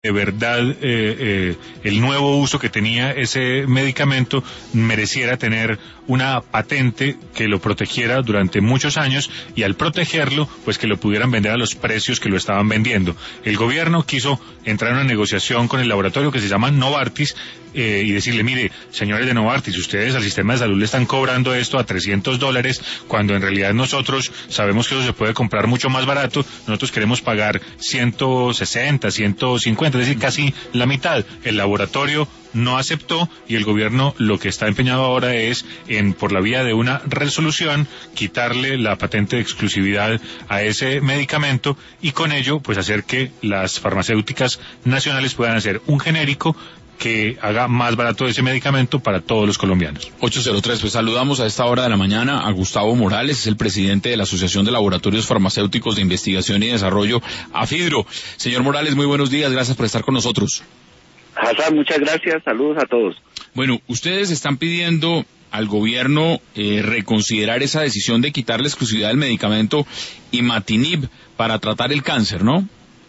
de verdad el nuevo uso que tenía ese medicamento mereciera tener una patente que lo protegiera durante muchos años, y al protegerlo, pues que lo pudieran vender a los precios que lo estaban vendiendo. El gobierno quiso entrar en una negociación con el laboratorio que se llama Novartis y decirle, mire, señores de Novartis, ustedes al sistema de salud le están cobrando esto a $300, cuando en realidad nosotros sabemos que eso se puede comprar mucho más barato. Nosotros queremos pagar 160, 150, es decir, casi la mitad. El laboratorio no aceptó, y el gobierno lo que está empeñado ahora es por la vía de una resolución, quitarle la patente de exclusividad a ese medicamento, y con ello pues hacer que las farmacéuticas nacionales puedan hacer un genérico que haga más barato ese medicamento para todos los colombianos. 803, pues saludamos a esta hora de la mañana a Gustavo Morales, es el presidente de la Asociación de Laboratorios Farmacéuticos de Investigación y Desarrollo, AFIDRO. Señor Morales, muy buenos días, gracias por estar con nosotros. Hassan, muchas gracias, saludos a todos. Bueno, ustedes están pidiendo al gobierno reconsiderar esa decisión de quitar la exclusividad del medicamento Imatinib para tratar el cáncer, ¿no?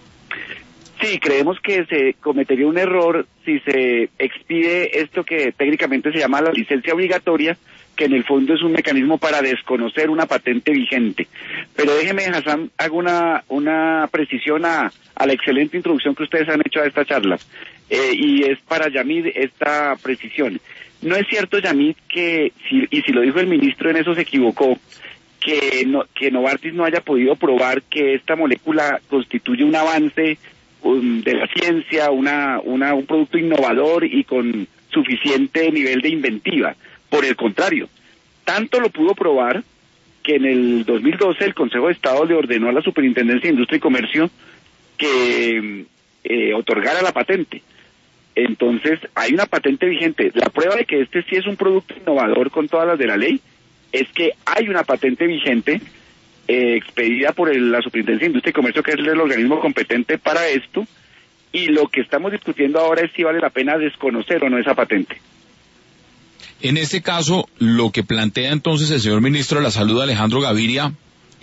Sí, creemos que se cometería un error si se expide esto que técnicamente se llama la licencia obligatoria, que en el fondo es un mecanismo para desconocer una patente vigente. Pero déjeme, Hassan, hago una precisión a la excelente introducción que ustedes han hecho a esta charla. Y es para Yamid esta precisión. No es cierto, Yamid, y si lo dijo el ministro en eso se equivocó, que Novartis no haya podido probar que esta molécula constituye un avance de la ciencia, un producto innovador y con suficiente nivel de inventiva. Por el contrario, tanto lo pudo probar que en el 2012 el Consejo de Estado le ordenó a la Superintendencia de Industria y Comercio que otorgara la patente. Entonces, hay una patente vigente. La prueba de que este sí es un producto innovador con todas las de la ley es que hay una patente vigente expedida por la Superintendencia de Industria y Comercio, que es el organismo competente para esto, y lo que estamos discutiendo ahora es si vale la pena desconocer o no esa patente. En este caso, lo que plantea entonces el señor ministro de la Salud, Alejandro Gaviria,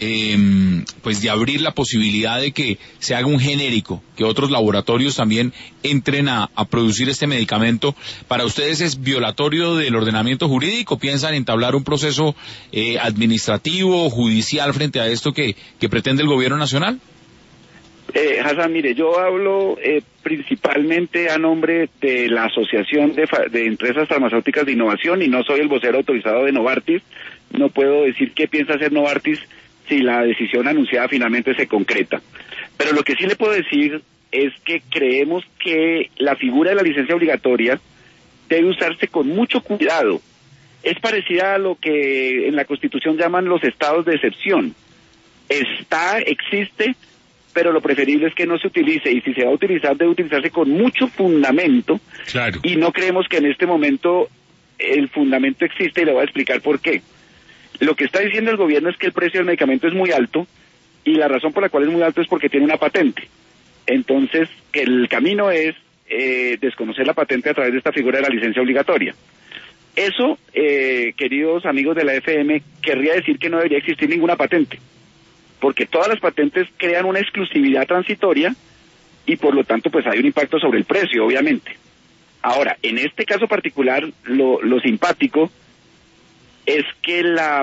pues de abrir la posibilidad de que se haga un genérico, que otros laboratorios también entren a producir este medicamento, ¿para ustedes es violatorio del ordenamiento jurídico? ¿Piensan entablar un proceso administrativo, judicial frente a esto que pretende el gobierno nacional? Hassan, mire, yo hablo principalmente a nombre de la Asociación de Empresas Farmacéuticas de Innovación y no soy el vocero autorizado de Novartis. No puedo decir qué piensa hacer Novartis si la decisión anunciada finalmente se concreta. Pero lo que sí le puedo decir es que creemos que la figura de la licencia obligatoria debe usarse con mucho cuidado. Es parecida a lo que en la Constitución llaman los estados de excepción. Existe, pero lo preferible es que no se utilice, y si se va a utilizar, debe utilizarse con mucho fundamento. Claro. Y no creemos que en este momento el fundamento existe, y le voy a explicar por qué. Lo que está diciendo el gobierno es que el precio del medicamento es muy alto, y la razón por la cual es muy alto es porque tiene una patente. Entonces, que el camino es desconocer la patente a través de esta figura de la licencia obligatoria. Eso, queridos amigos de la FM, querría decir que no debería existir ninguna patente, porque todas las patentes crean una exclusividad transitoria y por lo tanto pues hay un impacto sobre el precio, obviamente. Ahora, en este caso particular, lo simpático es que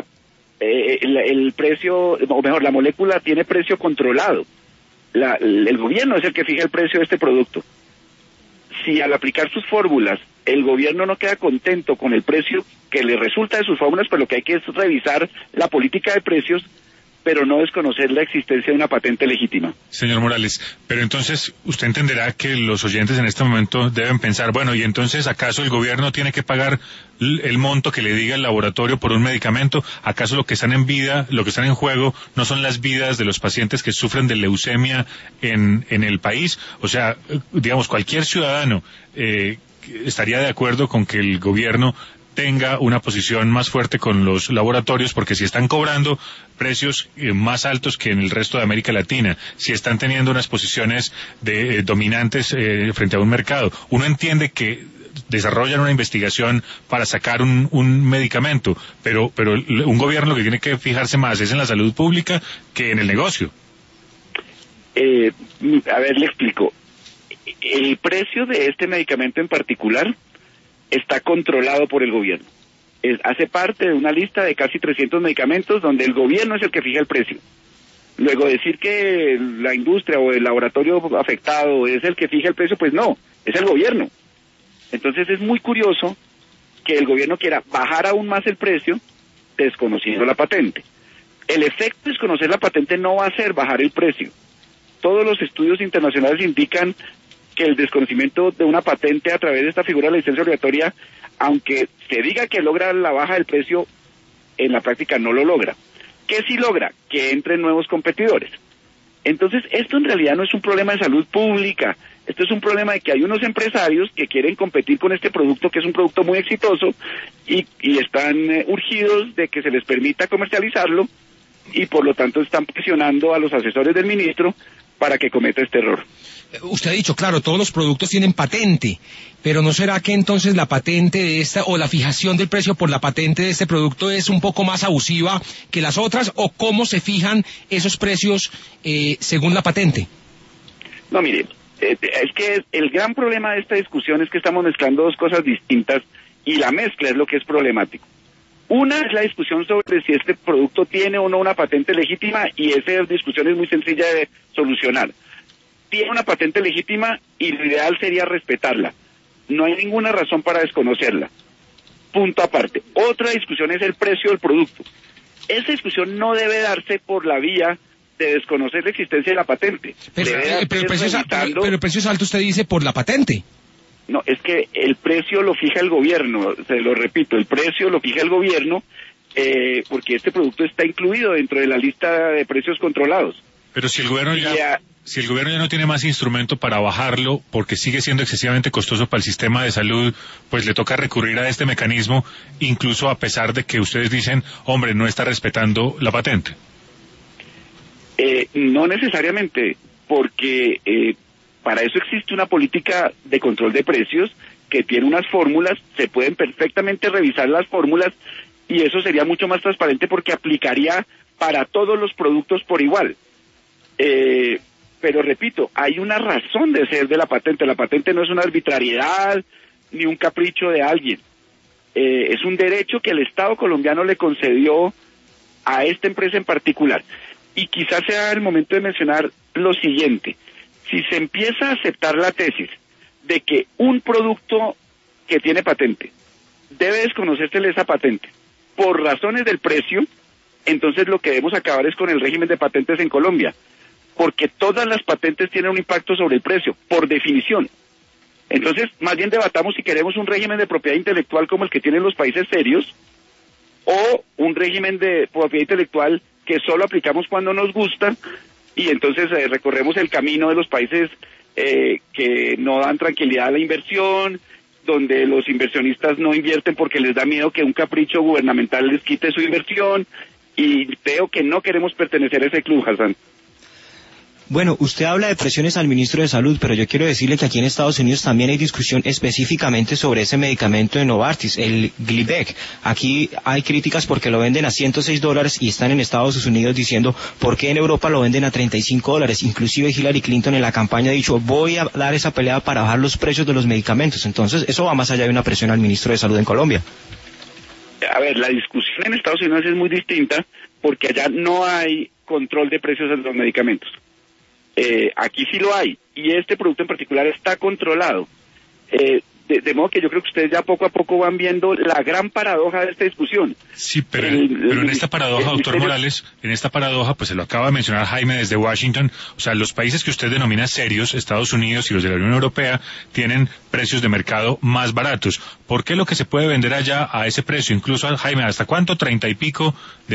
el precio, o mejor, la molécula tiene precio controlado. El gobierno es el que fija el precio de este producto. Si al aplicar sus fórmulas el gobierno no queda contento con el precio que le resulta de sus fórmulas, pues lo que hay que es revisar la política de precios, pero no desconocer la existencia de una patente legítima. Señor Morales, pero entonces usted entenderá que los oyentes en este momento deben pensar, bueno, ¿y entonces acaso el gobierno tiene que pagar el monto que le diga el laboratorio por un medicamento? ¿Acaso lo que están en juego no son las vidas de los pacientes que sufren de leucemia en el país? O sea, digamos, cualquier ciudadano estaría de acuerdo con que el gobierno tenga una posición más fuerte con los laboratorios, porque si están cobrando precios más altos que en el resto de América Latina, si están teniendo unas posiciones dominantes frente a un mercado, uno entiende que desarrollan una investigación para sacar un medicamento, pero un gobierno lo que tiene que fijarse más es en la salud pública que en el negocio. A ver, le explico. el precio de este medicamento en particular está controlado por el gobierno. Hace parte de una lista de casi 300 medicamentos donde el gobierno es el que fija el precio. Luego decir que la industria o el laboratorio afectado es el que fija el precio, pues no, es el gobierno. Entonces es muy curioso que el gobierno quiera bajar aún más el precio desconociendo la patente. El efecto de desconocer la patente no va a ser bajar el precio. Todos los estudios internacionales indican que el desconocimiento de una patente a través de esta figura de la licencia obligatoria, aunque se diga que logra la baja del precio, en la práctica no lo logra. ¿Qué sí logra? Que entren nuevos competidores. Entonces, esto en realidad no es un problema de salud pública, esto es un problema de que hay unos empresarios que quieren competir con este producto, que es un producto muy exitoso, y están urgidos de que se les permita comercializarlo, y por lo tanto están presionando a los asesores del ministro para que cometa este error. Usted ha dicho, claro, todos los productos tienen patente, pero ¿no será que entonces la patente de esta o la fijación del precio por la patente de este producto es un poco más abusiva que las otras? ¿O cómo se fijan esos precios según la patente? No, mire, es que el gran problema de esta discusión es que estamos mezclando dos cosas distintas y la mezcla es lo que es problemático. Una es la discusión sobre si este producto tiene o no una patente legítima y esa discusión es muy sencilla de solucionar. Tiene una patente legítima y lo ideal sería respetarla. No hay ninguna razón para desconocerla. Punto aparte. Otra discusión es el precio del producto. Esa discusión no debe darse por la vía de desconocer la existencia de la patente. Pero el precio es alto, usted dice, por la patente. No, es que el precio lo fija el gobierno, se lo repito, el precio lo fija el gobierno porque este producto está incluido dentro de la lista de precios controlados. Pero si el gobierno ya no tiene más instrumento para bajarlo porque sigue siendo excesivamente costoso para el sistema de salud, pues le toca recurrir a este mecanismo, incluso a pesar de que ustedes dicen, hombre, no está respetando la patente. No necesariamente, porque para eso existe una política de control de precios que tiene unas fórmulas, se pueden perfectamente revisar las fórmulas y eso sería mucho más transparente porque aplicaría para todos los productos por igual. Pero repito, hay una razón de ser de la patente. La patente no es una arbitrariedad ni un capricho de alguien. Es un derecho que el Estado colombiano le concedió a esta empresa en particular. Y quizás sea el momento de mencionar lo siguiente. Si se empieza a aceptar la tesis de que un producto que tiene patente debe desconocérsele esa patente por razones del precio, entonces lo que debemos acabar es con el régimen de patentes en Colombia, porque todas las patentes tienen un impacto sobre el precio, por definición. Entonces, más bien debatamos si queremos un régimen de propiedad intelectual como el que tienen los países serios, o un régimen de propiedad intelectual que solo aplicamos cuando nos gusta, y entonces recorremos el camino de los países que no dan tranquilidad a la inversión, donde los inversionistas no invierten porque les da miedo que un capricho gubernamental les quite su inversión, y creo que no queremos pertenecer a ese club, Hassan. Bueno, usted habla de presiones al ministro de Salud, pero yo quiero decirle que aquí en Estados Unidos también hay discusión específicamente sobre ese medicamento de Novartis, el Gleevec. Aquí hay críticas porque lo venden a $106 y están en Estados Unidos diciendo por qué en Europa lo venden a $35. Inclusive Hillary Clinton en la campaña ha dicho, voy a dar esa pelea para bajar los precios de los medicamentos. Entonces, eso va más allá de una presión al ministro de Salud en Colombia. A ver, la discusión en Estados Unidos es muy distinta porque allá no hay control de precios de los medicamentos. Aquí sí lo hay, y este producto en particular está controlado. De modo que yo creo que ustedes ya poco a poco van viendo la gran paradoja de esta discusión. Sí, pero en esta paradoja, doctor Morales, en esta paradoja, pues se lo acaba de mencionar Jaime desde Washington, o sea, los países que usted denomina serios, Estados Unidos y los de la Unión Europea, tienen precios de mercado más baratos. ¿Por qué lo que se puede vender allá a ese precio, incluso, Jaime, hasta cuánto, $30 y pico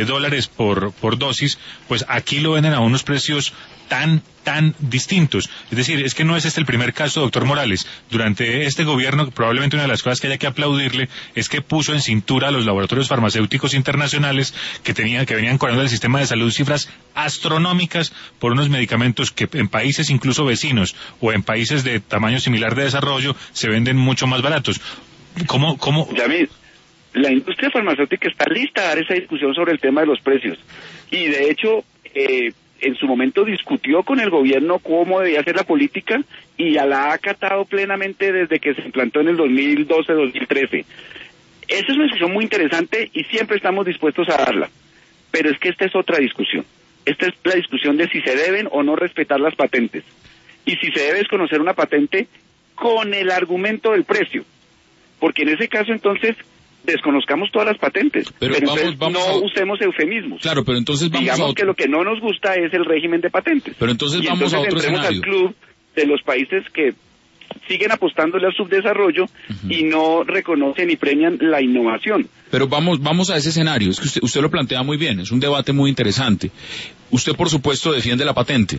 por dosis, pues aquí lo venden a unos precios tan distintos? Es decir, es que no es este el primer caso, doctor Morales. Durante este gobierno, probablemente una de las cosas que haya que aplaudirle es que puso en cintura a los laboratorios farmacéuticos internacionales que venían cobrando del sistema de salud cifras astronómicas por unos medicamentos que en países incluso vecinos o en países de tamaño similar de desarrollo se venden mucho más baratos. ¿Cómo? Yamil, la industria farmacéutica está lista a dar esa discusión sobre el tema de los precios. Y de hecho, en su momento discutió con el gobierno cómo debía ser la política y la ha acatado plenamente desde que se implantó en el 2012-2013. Esa es una discusión muy interesante y siempre estamos dispuestos a darla. Pero es que esta es otra discusión. Esta es la discusión de si se deben o no respetar las patentes. Y si se debe desconocer una patente con el argumento del precio. Porque en ese caso, entonces, desconozcamos todas las patentes. Pero no usemos eufemismos. Claro, pero entonces digamos que lo que no nos gusta es el régimen de patentes. Pero entonces vamos a otro escenario. Al club de los países que siguen apostándole al subdesarrollo y no reconocen y premian la innovación. Pero vamos a ese escenario. Es que usted lo plantea muy bien, es un debate muy interesante. Usted, por supuesto, defiende la patente.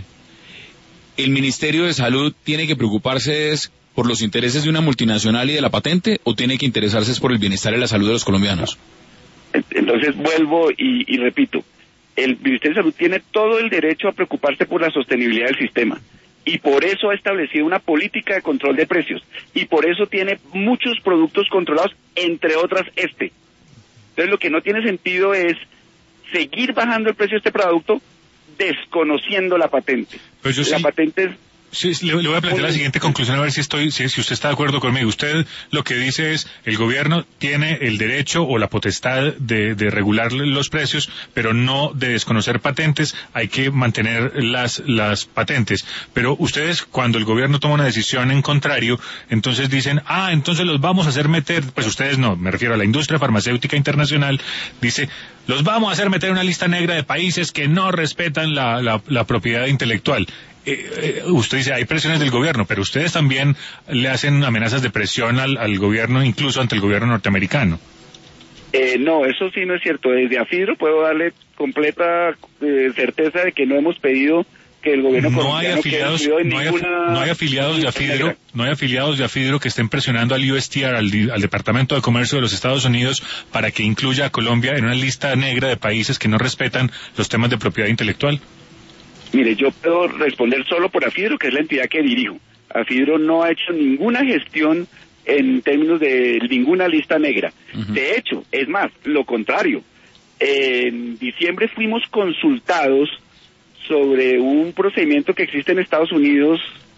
¿El Ministerio de Salud tiene que preocuparse por los intereses de una multinacional y de la patente, o tiene que interesarse por el bienestar y la salud de los colombianos? Entonces vuelvo y repito, el Ministerio de Salud tiene todo el derecho a preocuparse por la sostenibilidad del sistema. Y por eso ha establecido una política de control de precios. Y por eso tiene muchos productos controlados, entre otras este. Entonces lo que no tiene sentido es seguir bajando el precio de este producto desconociendo la patente. Pues la patente es... Sí, le voy a plantear la siguiente conclusión, a ver si usted está de acuerdo conmigo. Usted lo que dice es, el gobierno tiene el derecho o la potestad de regular los precios, pero no de desconocer patentes, hay que mantener las patentes. Pero ustedes, cuando el gobierno toma una decisión en contrario, entonces dicen, entonces los vamos a hacer meter, pues ustedes no, me refiero a la industria farmacéutica internacional, dice, los vamos a hacer meter en una lista negra de países que no respetan la propiedad intelectual. Usted dice, hay presiones del gobierno, pero ustedes también le hacen amenazas de presión al gobierno, incluso ante el gobierno norteamericano. No, eso sí no es cierto. Desde AFIDRO puedo darle completa certeza de que no hemos pedido que el gobierno colombiano no hay afiliados de AFIDRO que estén presionando al USTR, al Departamento de Comercio de los Estados Unidos, para que incluya a Colombia en una lista negra de países que no respetan los temas de propiedad intelectual. Mire, yo puedo responder solo por AFIDRO, que es la entidad que dirijo. AFIDRO no ha hecho ninguna gestión en términos de ninguna lista negra. De hecho, es más, lo contrario. En diciembre fuimos consultados sobre un procedimiento que existe en Estados Unidos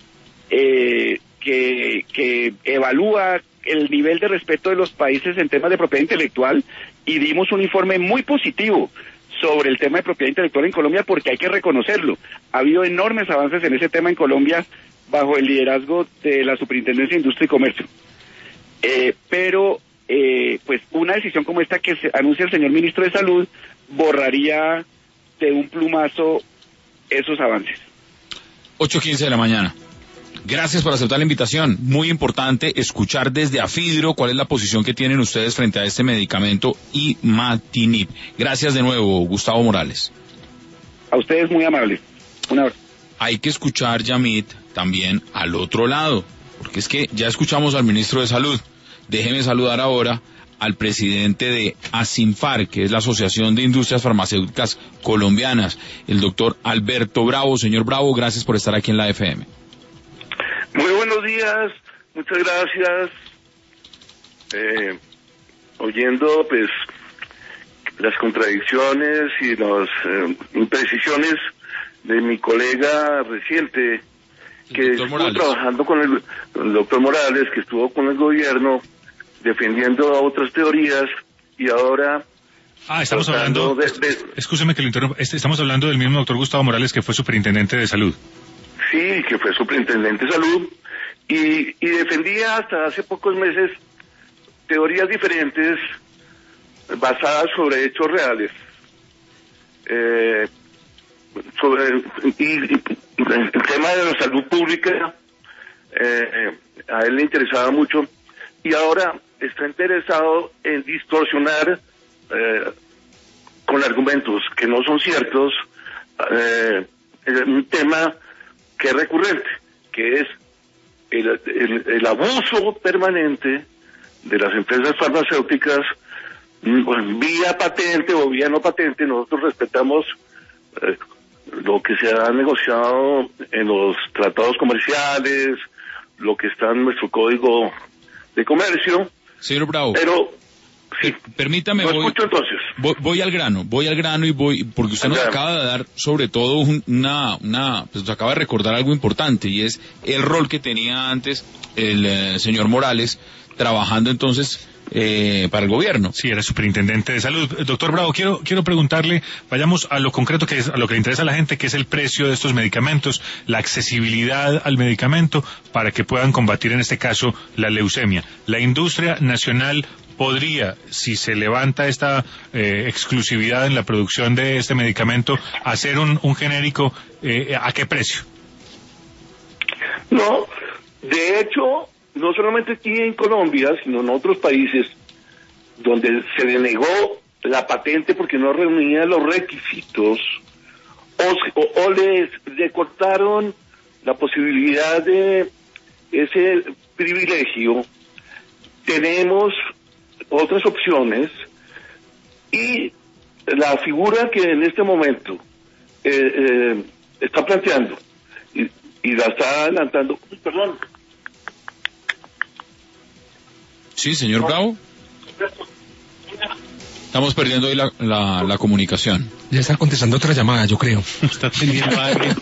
que evalúa el nivel de respeto de los países en temas de propiedad intelectual, y dimos un informe muy positivo sobre el tema de propiedad intelectual en Colombia, porque hay que reconocerlo. Ha habido enormes avances en ese tema en Colombia bajo el liderazgo de la Superintendencia de Industria y Comercio. Pero pues una decisión como esta que se anuncia el señor Ministro de Salud borraría de un plumazo esos avances. 8:15 de la mañana. Gracias por aceptar la invitación. Muy importante escuchar desde AFIDRO cuál es la posición que tienen ustedes frente a este medicamento imatinib. Gracias de nuevo, Gustavo Morales. A ustedes muy amables. Un abrazo. Hay que escuchar, Yamit, también al otro lado, porque es que ya escuchamos al ministro de Salud. Déjeme saludar ahora al presidente de ASINFAR, que es la Asociación de Industrias Farmacéuticas Colombianas, el doctor Alberto Bravo. Señor Bravo, gracias por estar aquí en la FM. Muy buenos días, muchas gracias. Oyendo pues las contradicciones y las imprecisiones de mi colega reciente, que estuvo trabajando con el doctor Morales, que estuvo con el gobierno defendiendo otras teorías, y ahora... estamos hablando... Escúcheme que lo interrumpa. Estamos hablando del mismo doctor Gustavo Morales, que fue superintendente de salud. Sí, que fue superintendente de salud, y defendía hasta hace pocos meses teorías diferentes basadas sobre hechos reales. Sobre el tema de la salud pública, a él le interesaba mucho, y ahora está interesado en distorsionar con argumentos que no son ciertos un tema que es recurrente, que es el abuso permanente de las empresas farmacéuticas vía patente o vía no patente. Nosotros respetamos lo que se ha negociado en los tratados comerciales, lo que está en nuestro código de comercio. Señor Bravo. Pero permítame, Lo escucho entonces. voy al grano porque usted nos acaba de dar sobre todo pues nos acaba de recordar algo importante, y es el rol que tenía antes el señor Morales trabajando entonces para el gobierno. Sí, era superintendente de salud. Doctor Bravo, quiero preguntarle, vayamos a lo concreto, que es a lo que le interesa a la gente, que es el precio de estos medicamentos, la accesibilidad al medicamento para que puedan combatir en este caso la leucemia. La industria nacional podría, si se levanta esta exclusividad en la producción de este medicamento, hacer un genérico, ¿a qué precio? No, de hecho, no solamente aquí en Colombia, sino en otros países donde se denegó la patente porque no reunía los requisitos o les recortaron la posibilidad de ese privilegio, tenemos otras opciones, y la figura que en este momento está planteando y la está adelantando, perdón. Sí, señor Bravo. Estamos perdiendo ahí la comunicación. Ya están contestando otra llamada, yo creo. Está teniendo a alguien.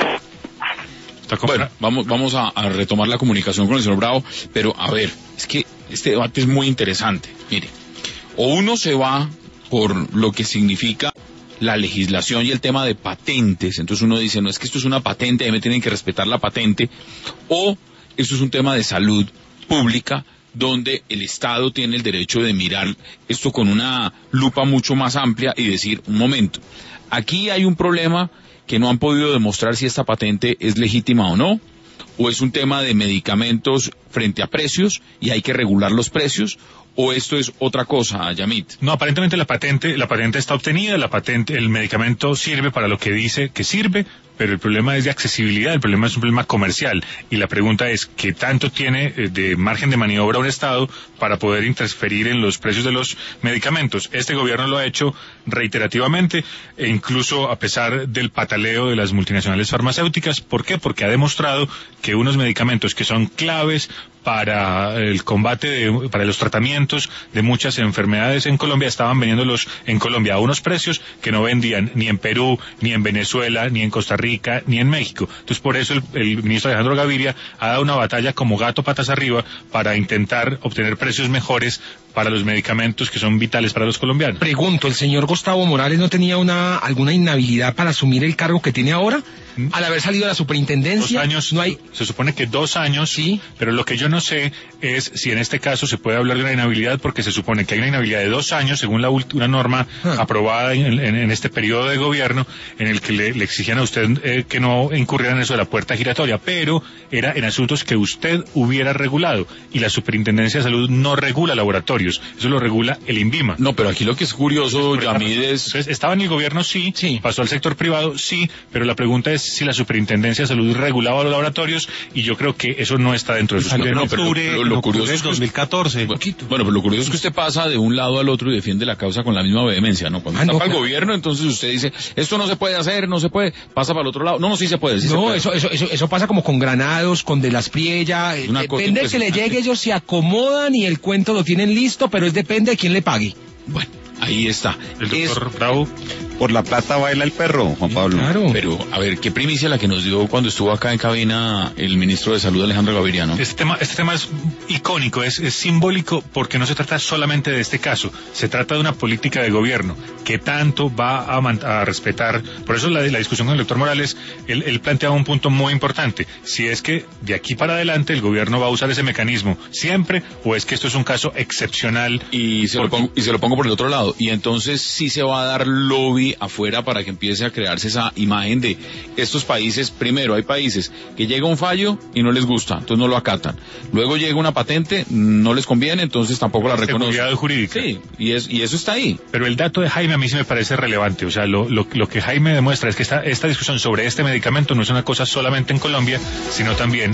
Bueno, vamos a retomar la comunicación con el señor Bravo, pero a ver, es que este debate es muy interesante. Mire, o uno se va por lo que significa la legislación y el tema de patentes, entonces uno dice, no, es que esto es una patente, ahí me tienen que respetar la patente, o esto es un tema de salud pública, donde el Estado tiene el derecho de mirar esto con una lupa mucho más amplia y decir, un momento, aquí hay un problema que no han podido demostrar si esta patente es legítima o no, o es un tema de medicamentos frente a precios y hay que regular los precios, o esto es otra cosa, Yamit. No, aparentemente la patente está obtenida, el medicamento sirve para lo que dice que sirve, pero el problema es de accesibilidad, el problema es un problema comercial, y la pregunta es, ¿qué tanto tiene de margen de maniobra un Estado para poder interferir en los precios de los medicamentos? Este gobierno lo ha hecho reiterativamente, e incluso a pesar del pataleo de las multinacionales farmacéuticas. ¿Por qué? Porque ha demostrado que unos medicamentos que son claves para el combate, para los tratamientos de muchas enfermedades en Colombia, estaban vendiéndolos en Colombia a unos precios que no vendían ni en Perú, ni en Venezuela, ni en Costa Rica, ni en México. Entonces, por eso el ministro Alejandro Gaviria ha dado una batalla como gato patas arriba para intentar obtener precios mejores para los medicamentos que son vitales para los colombianos. Pregunto, ¿el señor Gustavo Morales no tenía alguna inhabilidad para asumir el cargo que tiene ahora? Al haber salido de la superintendencia. 2 años, no hay... se supone que 2 años, sí, pero lo que yo no sé es si en este caso se puede hablar de una inhabilidad, porque se supone que hay una inhabilidad de 2 años según una norma aprobada en este periodo de gobierno, en el que le exigían a usted que no incurriera en eso de la puerta giratoria, pero era en asuntos que usted hubiera regulado, y la Superintendencia de Salud no regula laboratorios, eso lo regula el INVIMA. No, pero aquí lo que es curioso, Yamid, es... Entonces, estaba en el gobierno, sí, pasó al sector privado, sí, pero la pregunta es si la Superintendencia de Salud regulaba los laboratorios, y yo creo que eso no está dentro de sus planes. No, pero lo curioso es 2014. Bueno, pero lo curioso es que usted pasa de un lado al otro y defiende la causa con la misma vehemencia, ¿no? Cuando está para el gobierno, entonces usted dice, esto no se puede hacer, no se puede, pasa para el otro lado. No, sí se puede. Sí no, se puede. Eso pasa como con Granados, con De las Priella, depende de que le llegue, ellos se acomodan y el cuento lo tienen listo, pero depende de quién le pague. Bueno, ahí está. El doctor Bravo. Por la plata baila el perro, Juan Pablo. Claro. Pero, a ver, qué primicia la que nos dio cuando estuvo acá en cabina el ministro de Salud, Alejandro Gaviria, ¿no? Este tema es icónico, es simbólico, porque no se trata solamente de este caso, se trata de una política de gobierno que tanto va a respetar. Por eso la discusión con el doctor Morales, él planteaba un punto muy importante: si es que de aquí para adelante el gobierno va a usar ese mecanismo siempre, o es que esto es un caso excepcional. Y se lo pongo por el otro lado, y entonces sí se va a dar lobby afuera para que empiece a crearse esa imagen de estos países. Primero, hay países que llega un fallo y no les gusta, entonces no lo acatan. Luego llega una patente, no les conviene, entonces tampoco la reconocen. Seguridad jurídica. Sí, y eso está ahí. Pero el dato de Jaime a mí sí me parece relevante. O sea, lo que Jaime demuestra es que esta discusión sobre este medicamento no es una cosa solamente en Colombia, sino también